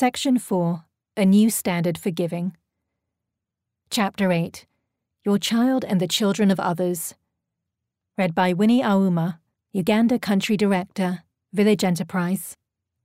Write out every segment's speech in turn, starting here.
Section 4, A New Standard for Giving. Chapter 8, Your Child and the Children of Others. Read by Winnie Auma, Uganda Country Director, Village Enterprise.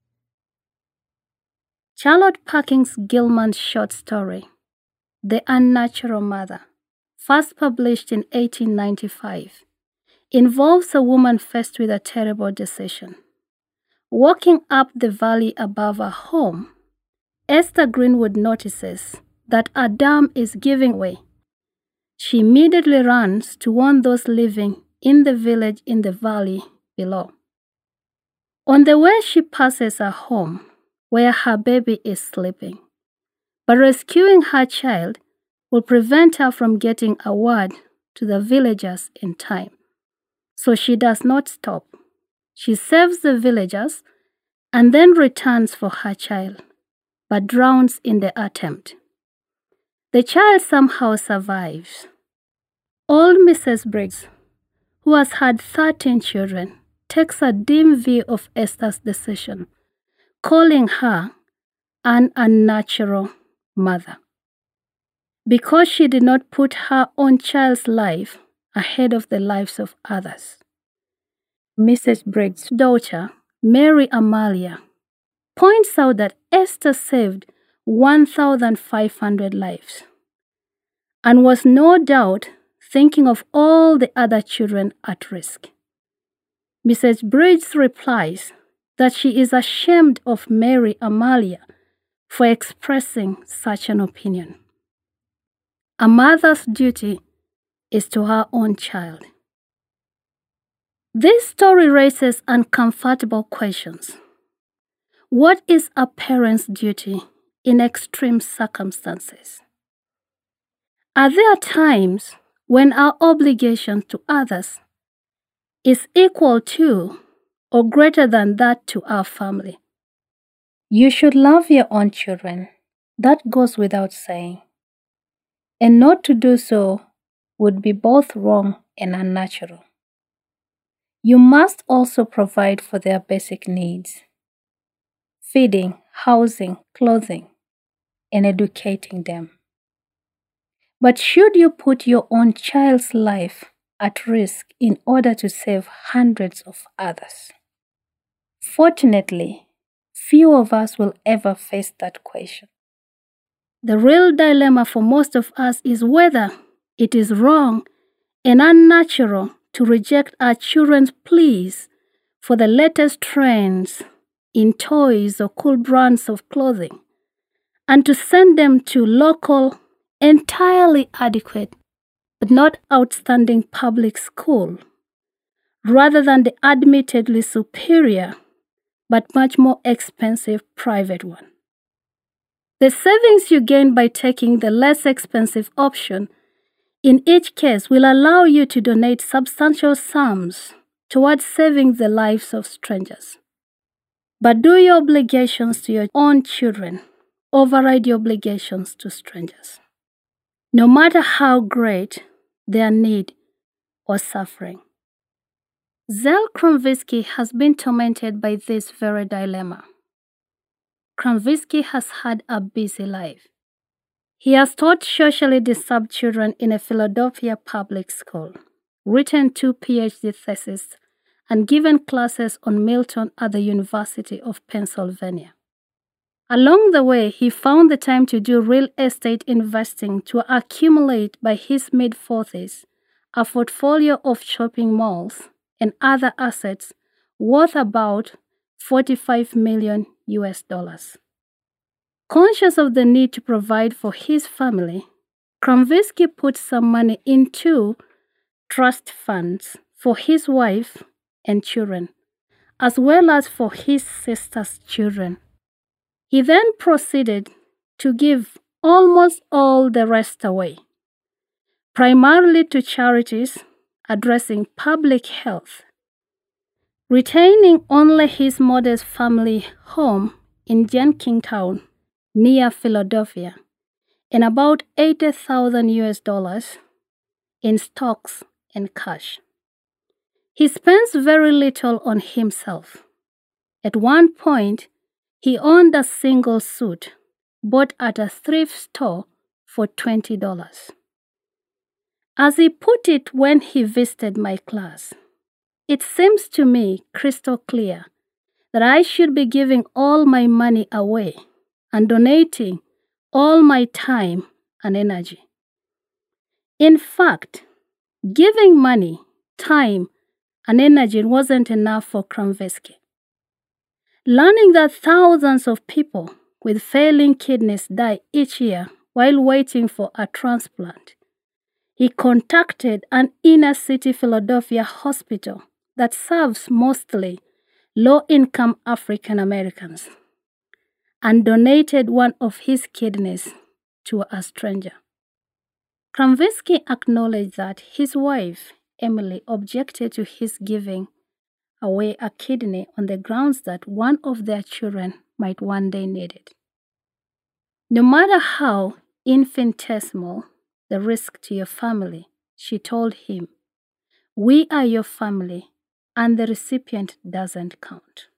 Charlotte Perkins Gilman's short story, The Unnatural Mother, first published in 1895, involves a woman faced with a terrible decision. Walking up the valley above her home, Esther Greenwood notices that a dam is giving way. She immediately runs to warn those living in the village in the valley below. On the way, she passes her home, where her baby is sleeping. But rescuing her child will prevent her from getting a word to the villagers in time. So she does not stop. She saves the villagers and then returns for her child, but drowns in the attempt. The child somehow survives. Old Mrs. Briggs, who has had 13 children, takes a dim view of Esther's decision, calling her an unnatural mother, because she did not put her own child's life ahead of the lives of others. Mrs. Briggs' daughter, Mary Amalia, points out that Esther saved 1,500 lives and was no doubt thinking of all the other children at risk. Mrs. Briggs replies that she is ashamed of Mary Amalia for expressing such an opinion. A mother's duty is to her own child. This story raises uncomfortable questions. What is a parent's duty in extreme circumstances? Are there times when our obligation to others is equal to or greater than that to our family? You should love your own children. That goes without saying. And not to do so would be both wrong and unnatural. You must also provide for their basic needs: feeding, housing, clothing, and educating them. But should you put your own child's life at risk in order to save hundreds of others? Fortunately, few of us will ever face that question. The real dilemma for most of us is whether it is wrong and unnatural to reject our children's pleas for the latest trends in toys or cool brands of clothing, and to send them to local, entirely adequate, but not outstanding public school, rather than the admittedly superior, but much more expensive private one. The savings you gain by taking the less expensive option in each case will allow you to donate substantial sums towards saving the lives of strangers. But do your obligations to your own children override your obligations to strangers, no matter how great their need or suffering? Zell Kromvisky has been tormented by this very dilemma. Kromvisky has had a busy life. He has taught socially disturbed children in a Philadelphia public school, written 2 PhD theses, and given classes on Milton at the University of Pennsylvania. Along the way, he found the time to do real estate investing to accumulate by his mid-40s a portfolio of shopping malls and other assets worth about $45 million. Conscious of the need to provide for his family, Kromvisky put some money into trust funds for his wife and children, as well as for his sister's children. He then proceeded to give almost all the rest away, primarily to charities addressing public health, retaining only his modest family home in Jenkintown, near Philadelphia, and about $80,000 in stocks and cash. He spends very little on himself. At one point, He owned a single suit bought at a thrift store for $20. As he put it when he visited my class, "It seems to me crystal clear that I should be giving all my money away and donating all my time and energy." In fact, giving money, time, and energy wasn't enough for Kramvitsky. Learning that thousands of people with failing kidneys die each year while waiting for a transplant, he contacted an inner-city Philadelphia hospital that serves mostly low-income African Americans and donated one of his kidneys to a stranger. Kramvitsky acknowledged that his wife, Emily, objected to his giving away a kidney on the grounds that one of their children might one day need it. "No matter how infinitesimal the risk to your family," she told him, "we are your family and the recipient doesn't count."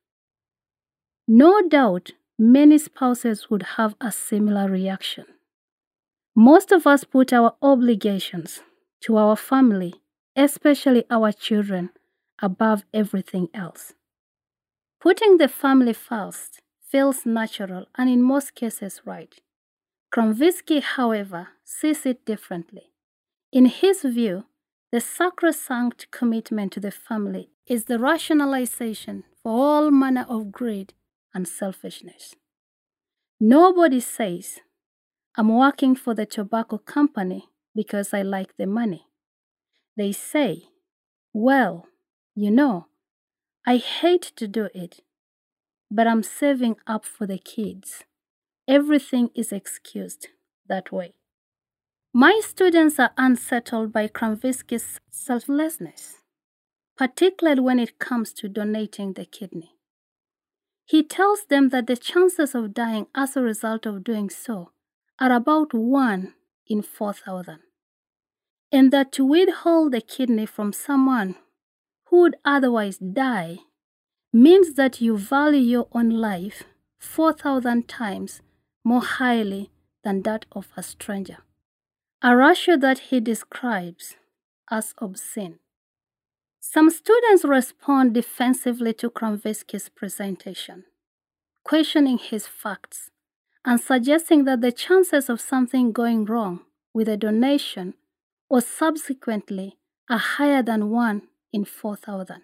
No doubt many spouses would have a similar reaction. Most of us put our obligations to our family, especially our children, above everything else. Putting the family first feels natural and in most cases right. Kramvitsky, however, sees it differently. In his view, the sacrosanct commitment to the family is the rationalization for all manner of greed and selfishness. Nobody says, "I'm working for the tobacco company because I like the money." They say, "Well, you know, I hate to do it, but I'm saving up for the kids." Everything is excused that way. My students are unsettled by Kramvitsky's selflessness, particularly when it comes to donating the kidney. He tells them that the chances of dying as a result of doing so are about 1 in 4,000, and that to withhold the kidney from someone who would otherwise die means that you value your own life 4,000 times more highly than that of a stranger, a ratio that he describes as obscene. Some students respond defensively to Kramvitsky's presentation, questioning his facts and suggesting that the chances of something going wrong with a donation or subsequently are higher than 1 in 4,000.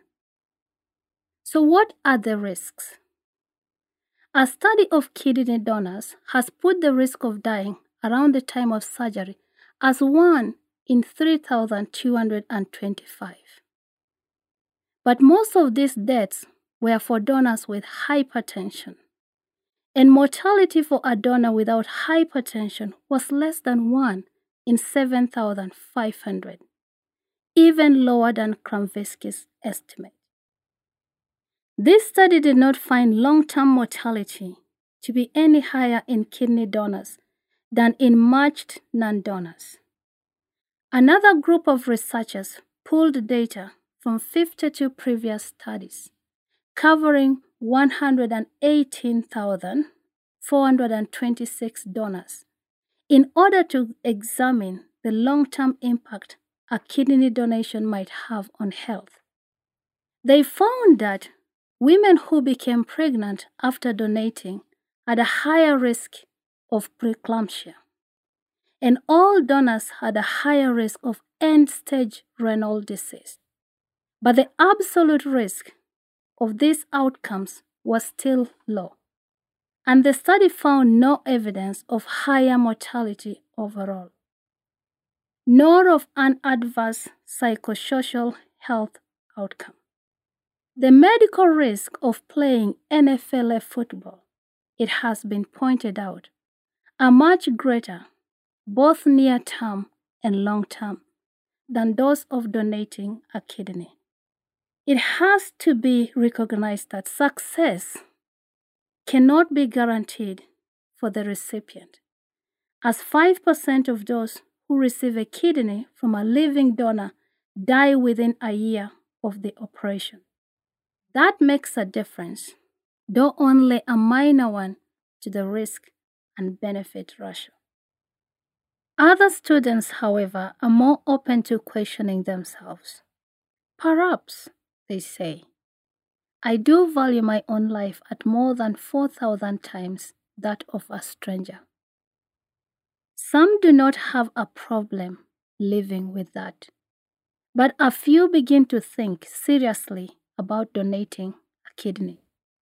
So what are the risks? A study of kidney donors has put the risk of dying around the time of surgery as 1 in 3,225. But most of these deaths were for donors with hypertension, and mortality for a donor without hypertension was less than 1 in 7,500, even lower than Kramvitsky's estimate. This study did not find long-term mortality to be any higher in kidney donors than in matched non-donors. Another group of researchers pulled data from 52 previous studies, covering 118,426 donors, in order to examine the long-term impact a kidney donation might have on health. They found that women who became pregnant after donating had a higher risk of preeclampsia, and all donors had a higher risk of end-stage renal disease. But the absolute risk of these outcomes was still low, and the study found no evidence of higher mortality overall, nor of an adverse psychosocial health outcome. The medical risk of playing NFL football, it has been pointed out, are much greater, both near-term and long-term, than those of donating a kidney. It has to be recognized that success cannot be guaranteed for the recipient, as 5% of those who receive a kidney from a living donor die within a year of the operation. That makes a difference though only a minor one, to the risk and benefit ratio. Other students, however, are more open to questioning themselves. Perhaps, they say, I do value my own life at more than 4,000 times that of a stranger. Some do not have a problem living with that, but a few begin to think seriously about donating a kidney.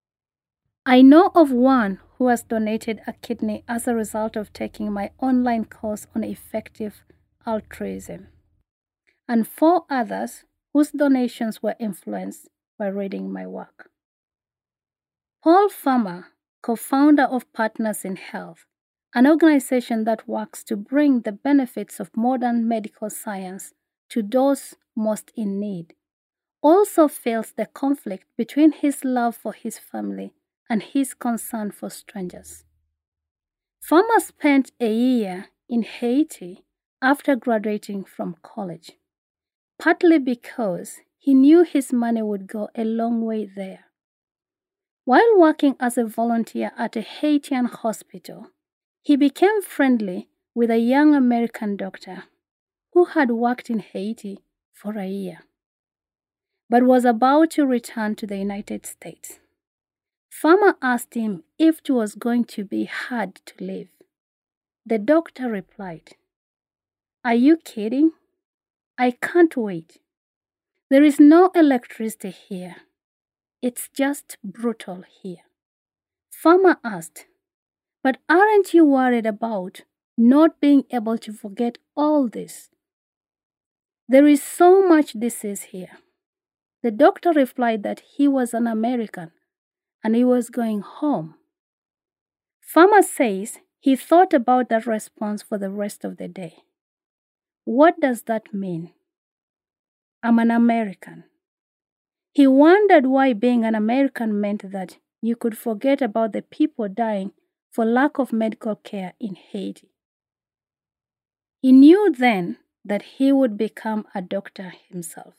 I know of one who has donated a kidney as a result of taking my online course on effective altruism, and 4 others whose donations were influenced by reading my work. Paul Farmer, co-founder of Partners in Health, an organization that works to bring the benefits of modern medical science to those most in need, also feels the conflict between his love for his family and his concern for strangers. Farmer spent a year in Haiti after graduating from college, partly because he knew his money would go a long way there. While working as a volunteer at a Haitian hospital, he became friendly with a young American doctor who had worked in Haiti for a year, but was about to return to the United States. Farmer asked him if it was going to be hard to live. The doctor replied, "Are you kidding? I can't wait. There is no electricity here. It's just brutal here." Farmer asked, "But aren't you worried about not being able to forget all this? There is so much disease here." The doctor replied that he was an American and he was going home. Farmer says he thought about that response for the rest of the day. What does that mean? I'm an American. He wondered why being an American meant that you could forget about the people dying for lack of medical care in Haiti. He knew then that he would become a doctor himself.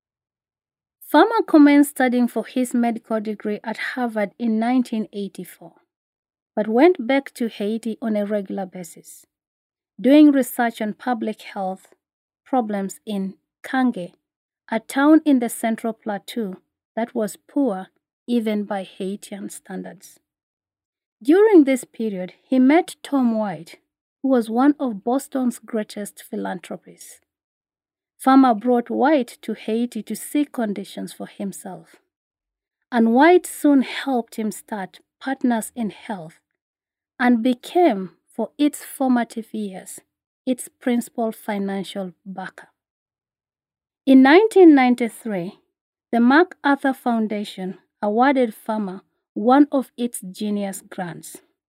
Farmer commenced studying for his medical degree at Harvard in 1984, but went back to Haiti on a regular basis, doing research on public health problems in Kange, a town in the Central Plateau that was poor even by Haitian standards. During this period, he met Tom White, who was one of Boston's greatest philanthropists. Farmer brought White to Haiti to see conditions for himself, and White soon helped him start Partners in Health and became, for its formative years, its principal financial backer. In 1993, the MacArthur Foundation awarded Farmer one of its Genius grants,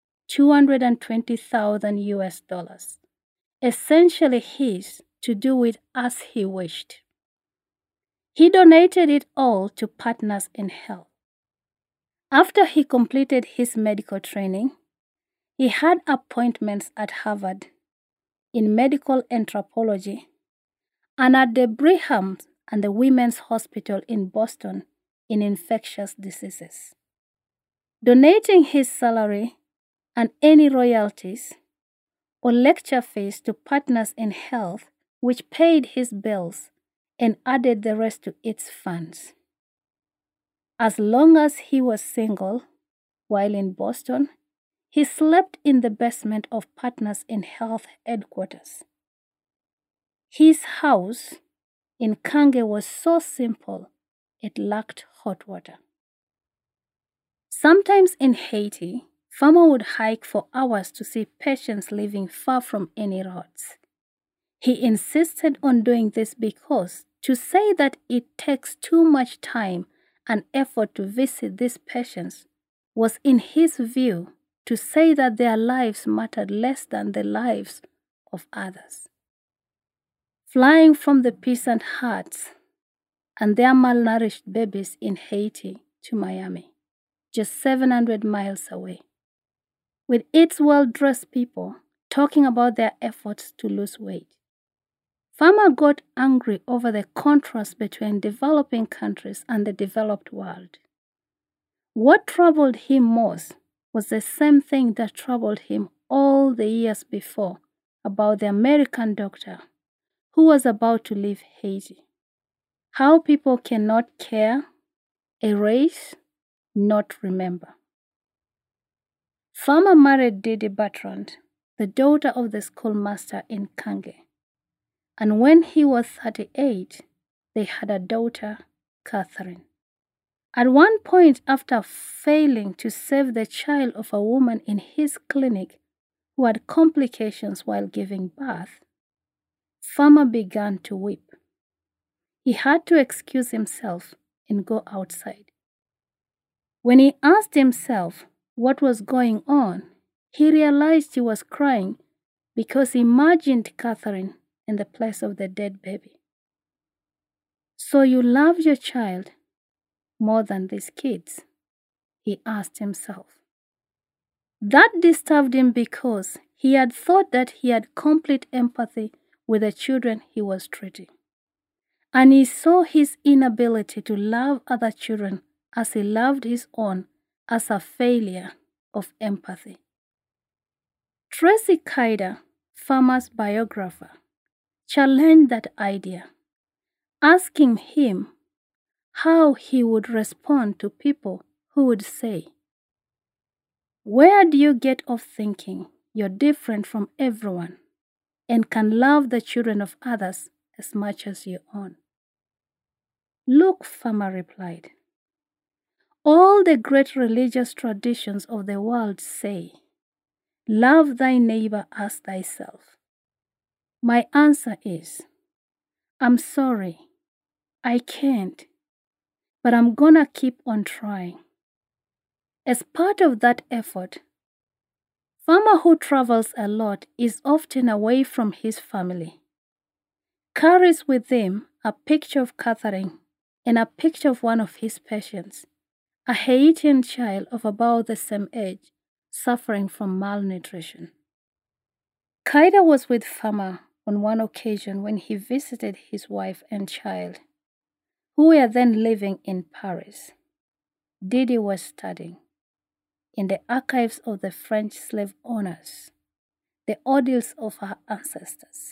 $220,000, essentially his to do with as he wished. He donated it all to Partners in Health. After he completed his medical training, he had appointments at Harvard in medical anthropology and at the Brigham and the Women's Hospital in Boston in infectious diseases. Donating his salary and any royalties or lecture fees to Partners in Health, which paid his bills and added the rest to its funds. As long as he was single, while in Boston, he slept in the basement of Partners in Health headquarters. His house in Kange was so simple, it lacked hot water. Sometimes in Haiti, Farmer would hike for hours to see patients living far from any roads. He insisted on doing this because to say that it takes too much time and effort to visit these patients was, in his view, to say that their lives mattered less than the lives of others. Flying from the peasant huts and their malnourished babies in Haiti to Miami, just 700 miles away, with its well-dressed people talking about their efforts to lose weight. Farmer got angry over the contrast between developing countries and the developed world. What troubled him most was the same thing that troubled him all the years before about the American doctor who was about to leave Haiti. How people cannot care, erase, not remember. Farmer married Didi Bertrand, the daughter of the schoolmaster in Kange. And when he was 38, they had a daughter, Catherine. At one point, after failing to save the child of a woman in his clinic who had complications while giving birth, Farmer began to weep. He had to excuse himself and go outside. When he asked himself what was going on, he realized he was crying because he imagined Catherine in the place of the dead baby. "So you love your child more than these kids?" he asked himself. That disturbed him because he had thought that he had complete empathy with the children he was treating. And he saw his inability to love other children as he loved his own as a failure of empathy. Tracy Kyder, Farmer's biographer, challenged that idea, asking him how he would respond to people who would say, "Where do you get off thinking you're different from everyone and can love the children of others as much as your own?" "Look," Farmer replied, "all the great religious traditions of the world say, 'Love thy neighbor as thyself.' My answer is, I'm sorry, I can't, but I'm gonna keep on trying." As part of that effort, Farmer, who travels a lot, is often away from his family, carries with him a picture of Catherine and a picture of one of his patients, a Haitian child of about the same age, suffering from malnutrition. Kyder was with Farmer on one occasion when he visited his wife and child, who were then living in Paris. Didi was studying in the archives of the French slave owners, the ordeals of her ancestors.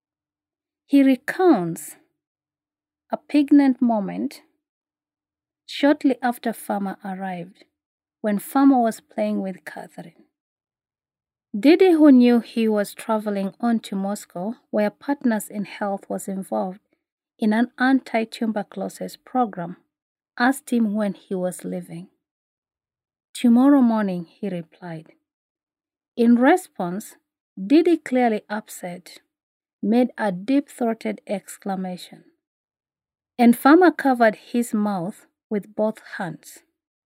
He recounts a poignant moment shortly after Farmer arrived, when Farmer was playing with Catherine. Didi, who knew he was traveling on to Moscow, where Partners in Health was involved in an anti-tuberculosis program, asked him when he was leaving. "Tomorrow morning," he replied. In response, Didi, clearly upset, made a deep-throated exclamation, and Farmer covered his mouth with both hands.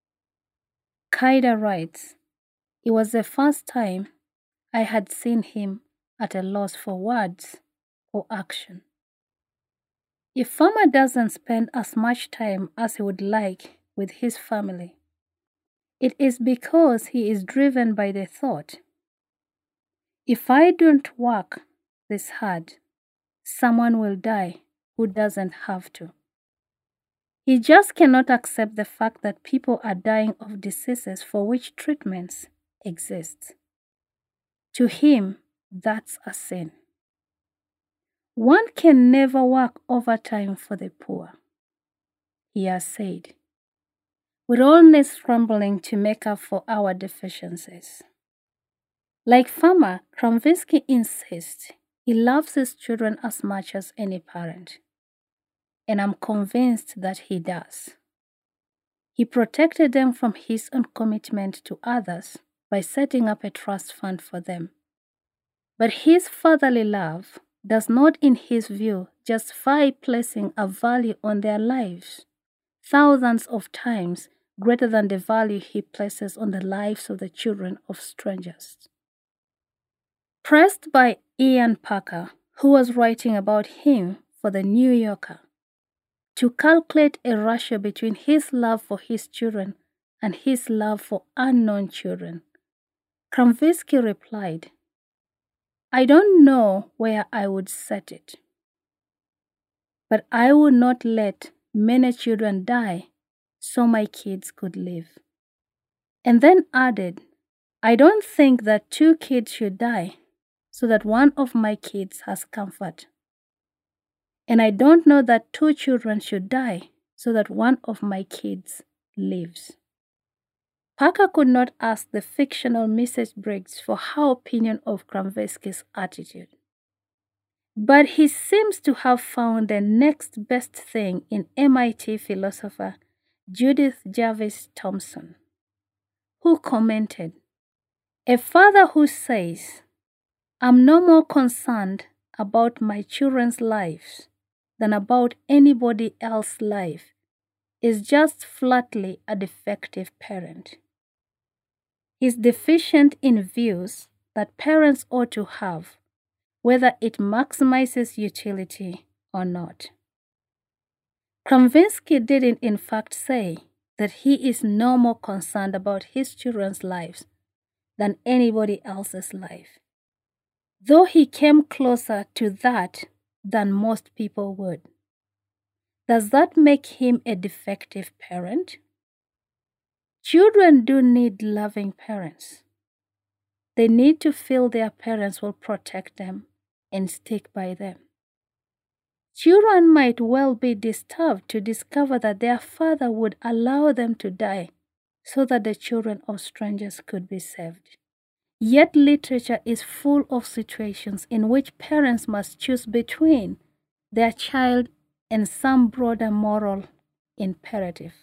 Kyder writes, "It was the first time I had seen him at a loss for words or action." If Farmer doesn't spend as much time as he would like with his family, it is because he is driven by the thought, "If I don't work this hard, someone will die who doesn't have to." He just cannot accept the fact that people are dying of diseases for which treatments exist. To him, that's a sin. "One can never work overtime for the poor," he has said. "We're always scrambling to make up for our deficiencies." Like Farmer, Kramvinsky insists he loves his children as much as any parent, and I'm convinced that he does. He protected them from his own commitment to others by setting up a trust fund for them. But his fatherly love does not, in his view, justify placing a value on their lives, thousands of times greater than the value he places on the lives of the children of strangers. Pressed by Ian Parker, who was writing about him for The New Yorker, to calculate a ratio between his love for his children and his love for unknown children, Kramvinsky replied, "I don't know where I would set it, but I would not let many children die so my kids could live." and then added, I don't think that 2 kids should die so that one of my kids has comfort. And I don't know that 2 children should die so that one of my kids lives. Parker could not ask the fictional Mrs. Briggs for her opinion of Kramveski's attitude. But he seems to have found the next best thing in MIT philosopher Judith Jarvis Thomson, who commented, a father who says, I'm no more concerned about my children's lives than about anybody else's life is just flatly a defective parent. He's deficient in views that parents ought to have, whether it maximizes utility or not. Kramveski didn't in fact say that he is no more concerned about his children's lives than anybody else's life, though he came closer to that than most people would. Does that make him a defective parent? Children do need loving parents. They need to feel their parents will protect them and stick by them. Children might well be disturbed to discover that their father would allow them to die so that the children of strangers could be saved. Yet literature is full of situations in which parents must choose between their child and some broader moral imperative.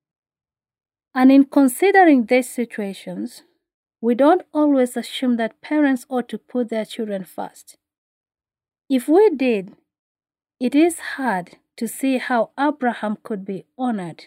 And in considering these situations, we don't always assume that parents ought to put their children first. If we did, it is hard to see how Abraham could be honored,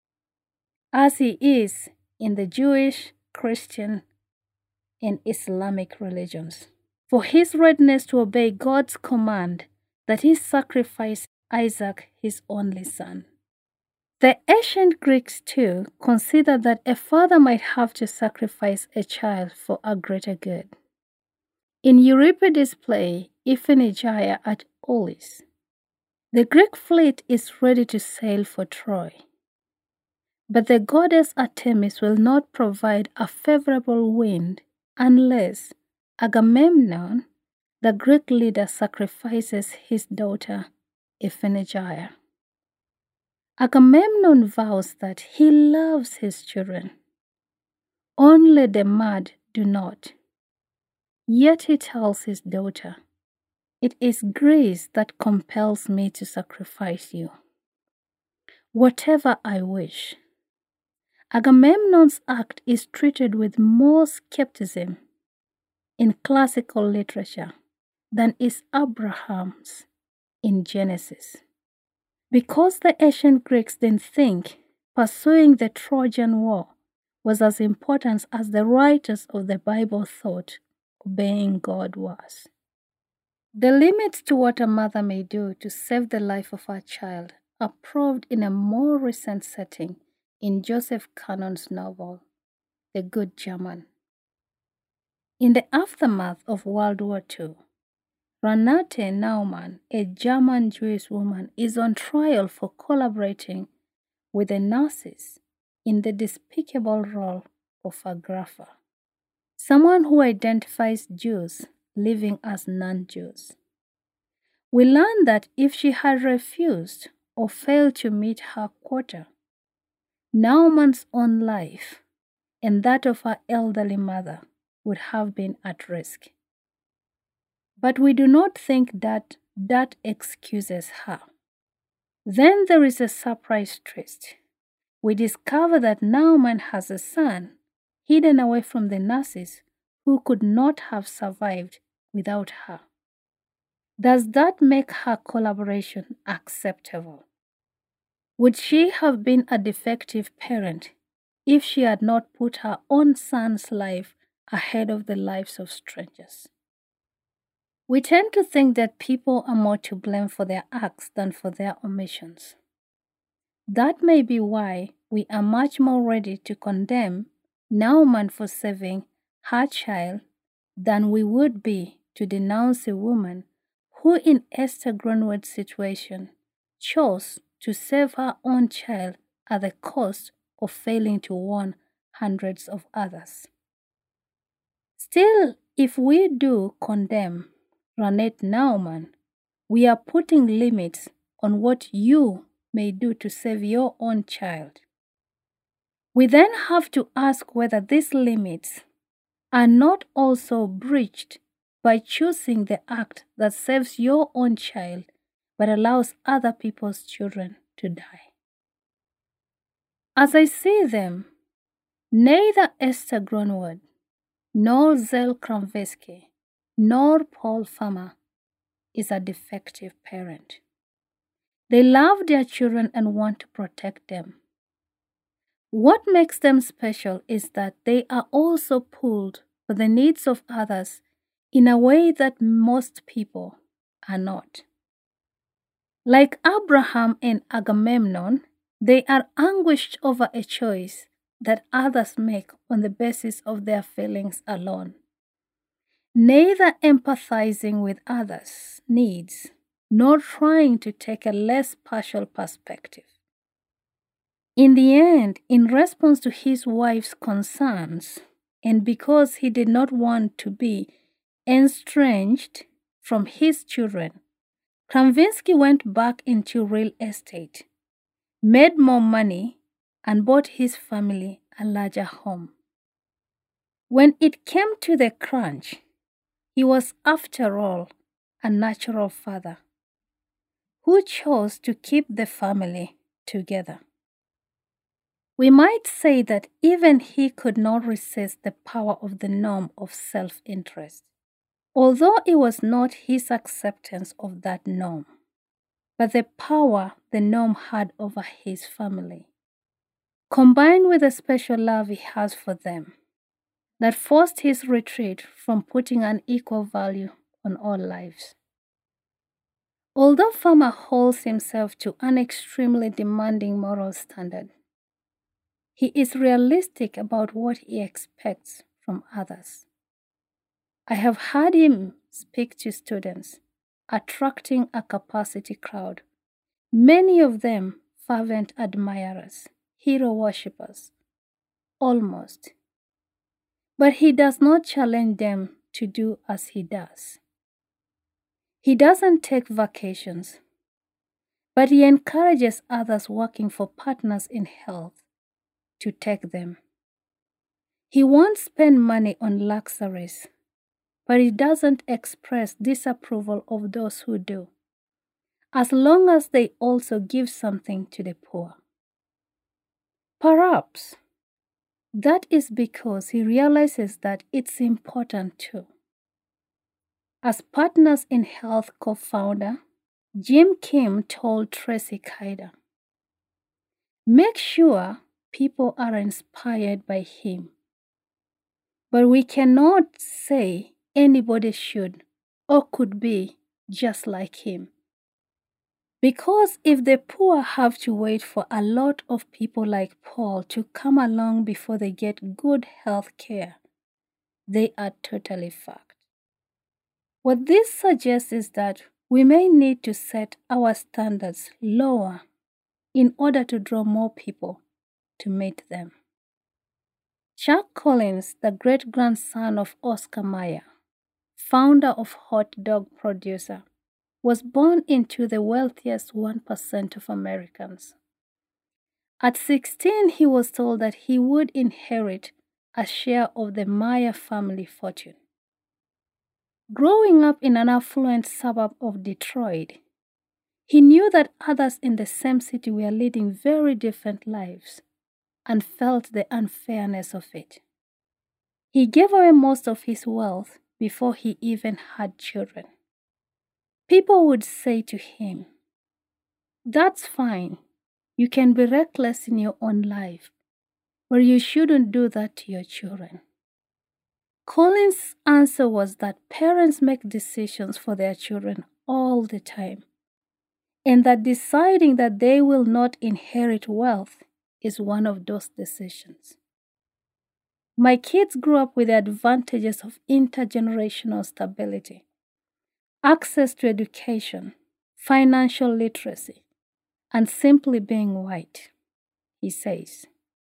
as he is in the Jewish, Christian, and Islamic religions, for his readiness to obey God's command that he sacrifice Isaac, his only son. The ancient Greeks too considered that a father might have to sacrifice a child for a greater good. In Euripides' play Iphigenia at Aulis, the Greek fleet is ready to sail for Troy. But the goddess Artemis will not provide a favorable wind unless Agamemnon, the Greek leader, sacrifices his daughter Iphigenia. Agamemnon vows that he loves his children. Only the mad do not. Yet he tells his daughter, it is grace that compels me to sacrifice you, whatever I wish. Agamemnon's act is treated with more skepticism in classical literature than is Abraham's in Genesis. Because the ancient Greeks didn't think pursuing the Trojan War was as important as the writers of the Bible thought obeying God was. The limits to what a mother may do to save the life of her child are proved in a more recent setting in Joseph Cannon's novel, The Good German. In the aftermath of World War II, Renate Naumann, a German Jewish woman, is on trial for collaborating with the Nazis in the despicable role of a grapher, someone who identifies Jews living as non-Jews. We learn that if she had refused or failed to meet her quota, Naumann's own life and that of her elderly mother would have been at risk. But we do not think that excuses her. Then there is a surprise twist. We discover that Naumann has a son hidden away from the Nazis who could not have survived without her. Does that make her collaboration acceptable? Would she have been a defective parent if she had not put her own son's life ahead of the lives of strangers? We tend to think that people are more to blame for their acts than for their omissions. That may be why we are much more ready to condemn Naumann for saving her child than we would be to denounce a woman who, in Esther Grunwood's situation, chose to save her own child at the cost of failing to warn hundreds of others. Still, if we do condemn Ranette Naumann, we are putting limits on what you may do to save your own child. We then have to ask whether these limits are not also breached by choosing the act that saves your own child but allows other people's children to die. As I see them, neither Esther Gronwald, nor Zell Kramvesky, nor Paul Farmer is a defective parent. They love their children and want to protect them. What makes them special is that they are also pulled for the needs of others in a way that most people are not. Like Abraham and Agamemnon, they are anguished over a choice that others make on the basis of their feelings alone, neither empathizing with others' needs nor trying to take a less partial perspective. In the end, in response to his wife's concerns, and because he did not want to be estranged from his children, Kramvesky went back into real estate, made more money, and bought his family a larger home. When it came to the crunch, he was, after all, a natural father who chose to keep the family together. We might say that even he could not resist the power of the norm of self-interest, although it was not his acceptance of that norm, but the power the norm had over his family, combined with the special love he has for them, that forced his retreat from putting an equal value on all lives. Although Farmer holds himself to an extremely demanding moral standard, he is realistic about what he expects from others. I have heard him speak to students, attracting a capacity crowd, many of them fervent admirers, hero worshippers, almost. But he does not challenge them to do as he does. He doesn't take vacations, but he encourages others working for partners in health to take them. He won't spend money on luxuries, but he doesn't express disapproval of those who do, as long as they also give something to the poor. Perhaps that is because he realizes that it's important too. As Partners in Health co-founder, Jim Kim told Tracy Kyder, "Make sure people are inspired by him. But we cannot say anybody should or could be just like him. Because if the poor have to wait for a lot of people like Paul to come along before they get good health care, they are totally fucked." What this suggests is that we may need to set our standards lower in order to draw more people to meet them. Chuck Collins, the great-grandson of Oscar Mayer, founder of Hot Dog Producer, was born into the wealthiest 1% of Americans. At 16, he was told that he would inherit a share of the Mayer family fortune. Growing up in an affluent suburb of Detroit, he knew that others in the same city were leading very different lives and felt the unfairness of it. He gave away most of his wealth before he even had children. People would say to him, "That's fine. You can be reckless in your own life, but you shouldn't do that to your children." Collins' answer was that parents make decisions for their children all the time, and that deciding that they will not inherit wealth is one of those decisions. "My kids grew up with the advantages of intergenerational stability, access to education, financial literacy, and simply being white," he says.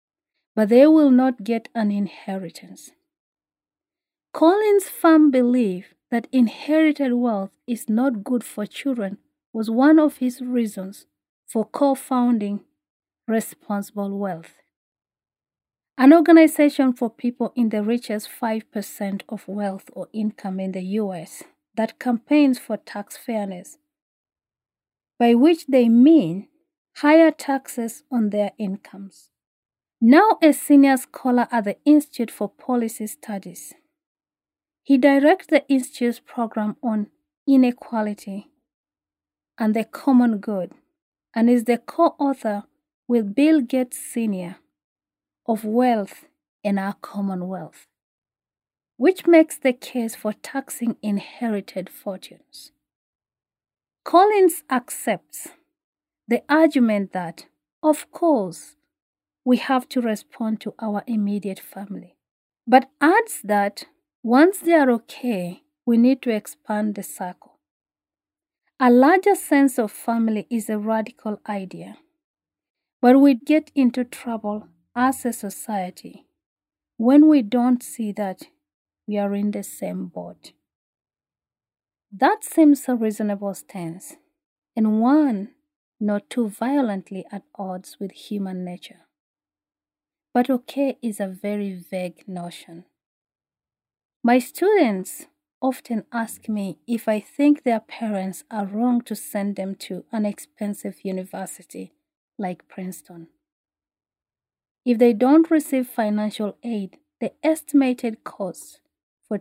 but they will not get an inheritance. Collins' firm belief that inherited wealth is not good for children was one of his reasons for co-founding Responsible Wealth, an organization for people in the richest 5% of wealth or income in the US that campaigns for tax fairness, by which they mean higher taxes on their incomes. Now a senior scholar at the Institute for Policy Studies, he directs the Institute's program on inequality and the common good, and is the co-author with Bill Gates Sr. of Wealth and Our Commonwealth, which makes the case for taxing inherited fortunes. Collins accepts the argument that, of course, we have to respond to our immediate family, but adds that once they are okay, we need to expand the circle. A larger sense of family is a radical idea, but we get into trouble as a society when we don't see that we are in the same boat. That seems a reasonable stance, and one not too violently at odds with human nature. But okay is a very vague notion. My students often ask me if I think their parents are wrong to send them to an expensive university like Princeton. If they don't receive financial aid, the estimated cost for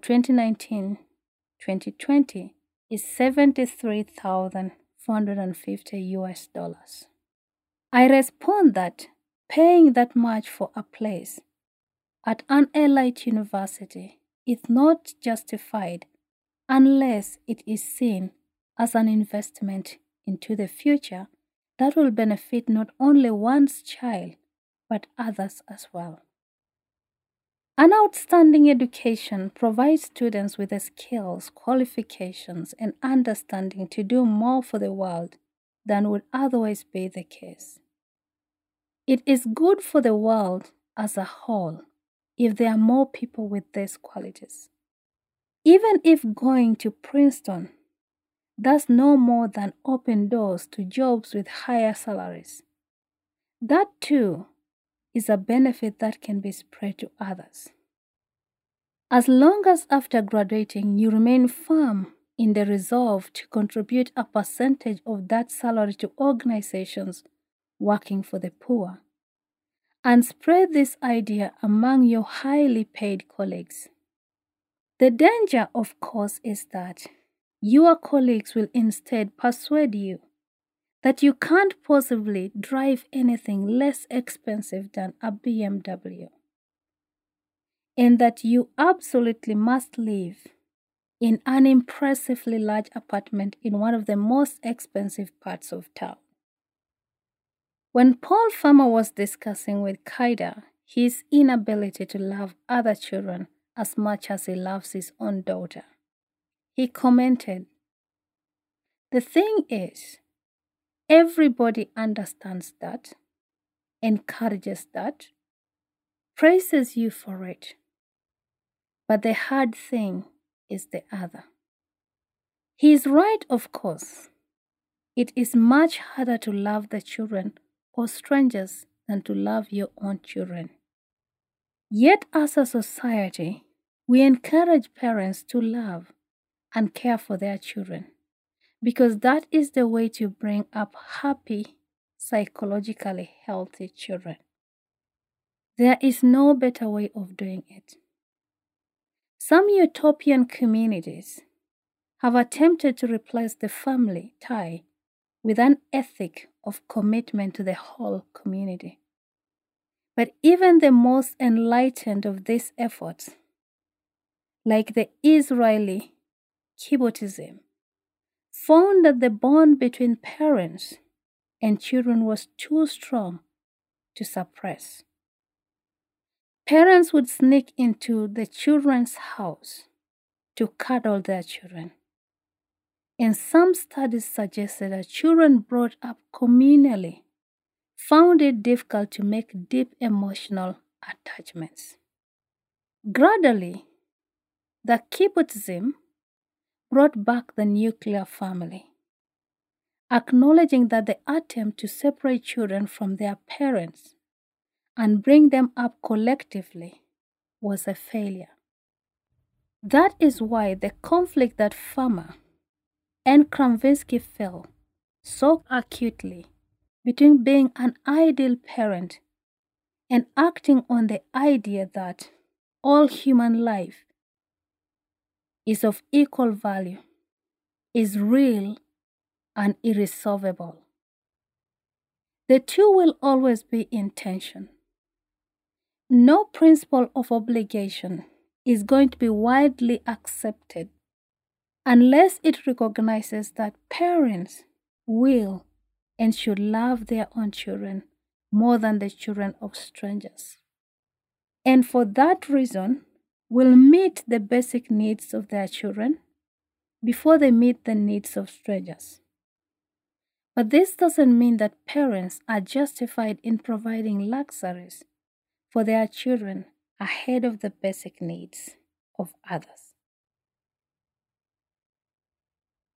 2019-2020 is $73,450. I respond that paying that much for a place at an elite university is not justified unless it is seen as an investment into the future that will benefit not only one's child, but others as well. An outstanding education provides students with the skills, qualifications, and understanding to do more for the world than would otherwise be the case. It is good for the world as a whole if there are more people with these qualities. Even if going to Princeton does no more than open doors to jobs with higher salaries, that too is a benefit that can be spread to others. As long as after graduating you remain firm in the resolve to contribute a percentage of that salary to organizations working for the poor, and spread this idea among your highly paid colleagues. The danger, of course, is that your colleagues will instead persuade you that you can't possibly drive anything less expensive than a BMW, and that you absolutely must live in an impressively large apartment in one of the most expensive parts of town. When Paul Farmer was discussing with Kaida his inability to love other children as much as he loves his own daughter, he commented, "The thing is, everybody understands that, encourages that, praises you for it. But the hard thing is the other." He is right, of course. It is much harder to love the children or strangers than to love your own children. Yet as a society, we encourage parents to love and care for their children because that is the way to bring up happy, psychologically healthy children. There is no better way of doing it. Some utopian communities have attempted to replace the family tie with an ethic of commitment to the whole community. But even the most enlightened of these efforts, like the Israeli kibbutzim, found that the bond between parents and children was too strong to suppress. Parents would sneak into the children's house to cuddle their children. And some studies suggested that children brought up communally found it difficult to make deep emotional attachments. Gradually, the kibbutzim brought back the nuclear family, acknowledging that the attempt to separate children from their parents and bring them up collectively was a failure. That is why the conflict that Farmer and Kramvinsky felt so acutely between being an ideal parent and acting on the idea that all human life is of equal value is real and irresolvable. The two will always be in tension. No principle of obligation is going to be widely accepted unless it recognizes that parents will and should love their own children more than the children of strangers. And for that reason, will meet the basic needs of their children before they meet the needs of strangers. But this doesn't mean that parents are justified in providing luxuries for their children ahead of the basic needs of others.